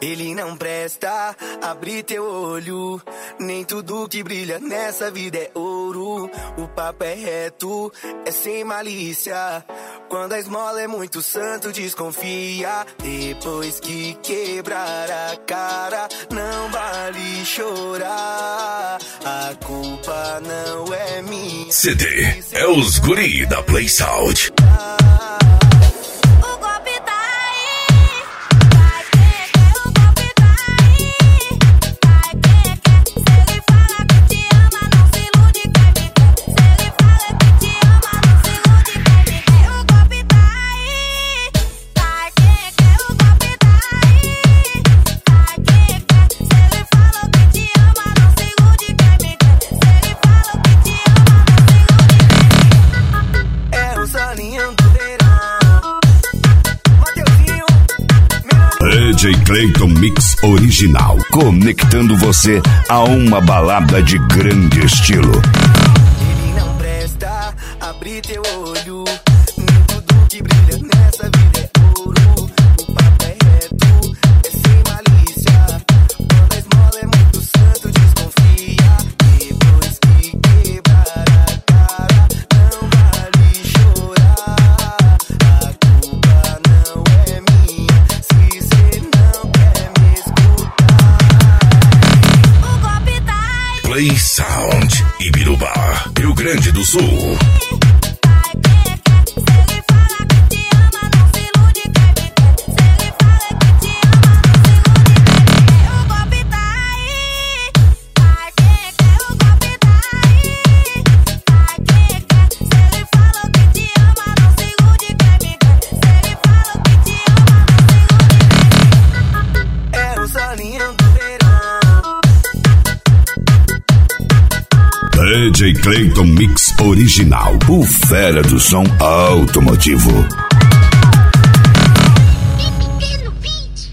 Ele não presta, abre teu olho. Nem tudo que brilha nessa vida é ouro. O papo é reto, é sem malícia. Quando a esmola é muito santo, desconfia. Depois que quebrar a cara, não vale chorar. A culpa não é minha. CD é os guri da Play Sound. DJ Clayton Mix Original, conectando você a uma balada de grande estilo. Ele não presta, abre teu olho. Nem tudo que brilha nessa vida é ouro. O papo é reto, é sem malícia. Quando a esmola é muito santo, desconfia. Depois que quebrar a cara, não vale chorar. A culpa não é minha. Se cê não quer me escutar, o golpe tá aí. Play Sound, Ibiruba, Rio Grande do Sul. DJ Clayton Mix Original, o fera do som automotivo.